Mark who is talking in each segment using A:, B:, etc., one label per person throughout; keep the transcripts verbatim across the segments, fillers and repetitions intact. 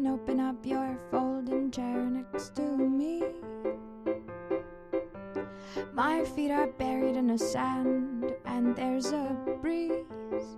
A: and open up your folding chair next to me. My feet are buried in the sand, and there's a breeze.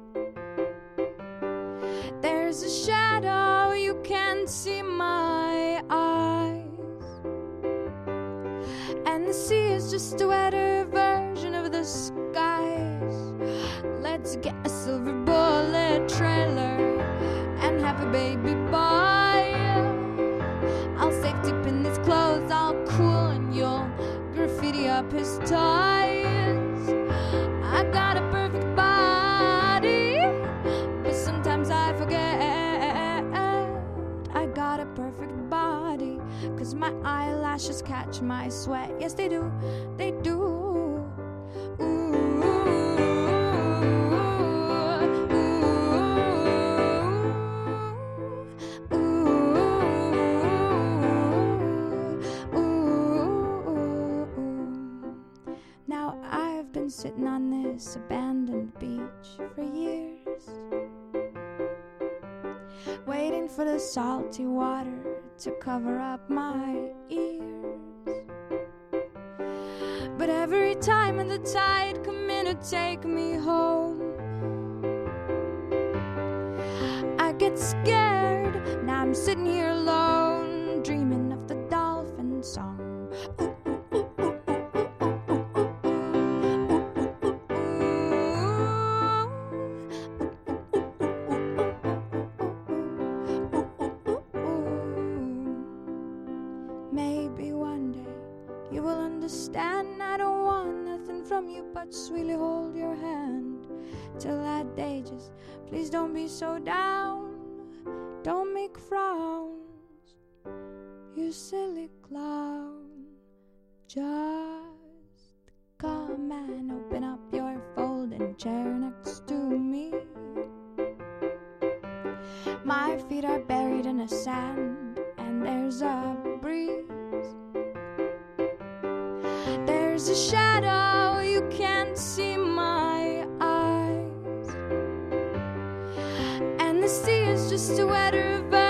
A: There's a shadow, you can't see my eyes. And the sea is just a wetter version of the skies. Let's get a silver bullet trailer and have a baby boy. I'll safety pin his clothes all cool, and you'll graffiti up his toys. I got a perfect body, but sometimes I forget I got a perfect body, 'cause my eyelashes catch my sweat. Yes, they do, they do. Ooh. Sitting on this abandoned beach for years, waiting for the salty water to cover up my ears. But every time the tide come in to take me home, I get scared. Now I'm sitting here alone, dreaming of the dolphin song. Ooh. Maybe one day you will understand. I don't want nothing from you but sweetly hold your hand. Till that day, just please don't be so down. Don't make frowns, you silly clown. Just come and open up your folding chair next to me. My feet are buried in the sand, and there's a breeze. There's a shadow, you can't see my eyes. And the sea is just a wetter version